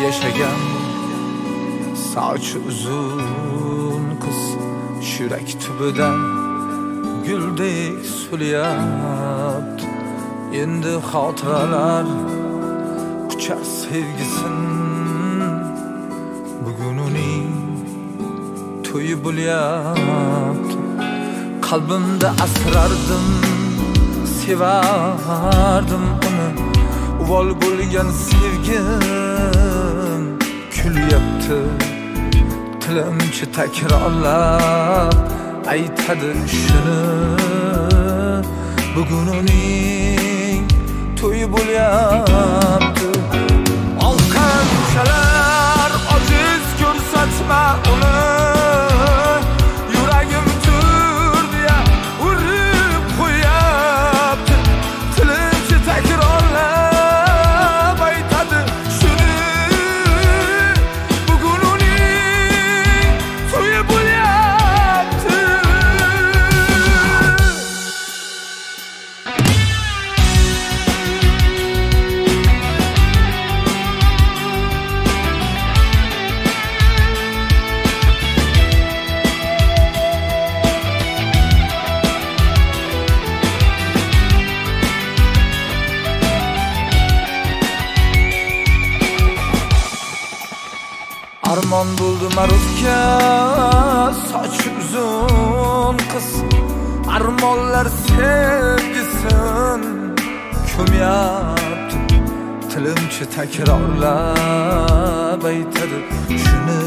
yashagan sochi uzun qiz yurak tubida guldek so'lyapti. Endi xotiralar quchar sevgisin, bugun uning to'yi bo'lyapti. Qalbimda asrardim, sevardim uni, uvol bo'lgan sevgim kulyapti. Tilimchi takrorlab aytadi shuni, bugun uning to'yi bo'lyapti. Olqanchalar ojiz ko'rsatma uni, yuragim turdiya urib qo'yapti. Tilimchi takrorlab aytadi shuni, bugun uning to'yi bo'lyapti. Armon bo'ldi maruzga sochi uzun qiz, armonlar sevgisin ko'myapti. Tilimchi takrorlab aytadi shuni,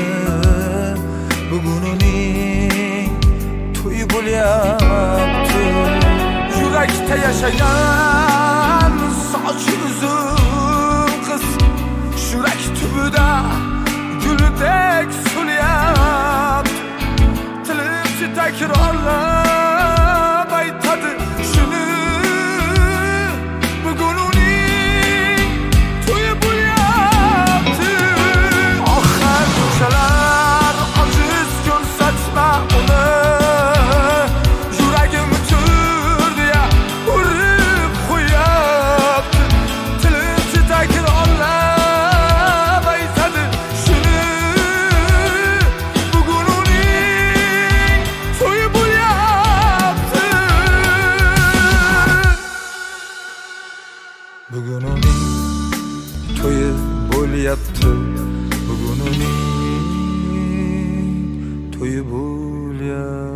bugun uning to'yi bo'lyapti. Yurakda yashagan sochi uzun qiz yurak tubida guldek so'lyapti. Tilimchi takrorlab aytadi shuni, bugun uning to'yi bo'lyapti. Qanchalar ojiz ko'rsatma uni, yuragim turdiya urib qo'yapti. Tilimchi takrorlab aytadi shuni, bugun uning to'yi bo'lyapti. Bugun uning to'yi bo'lyapti. Bugun uning to'yi bo'lyapti.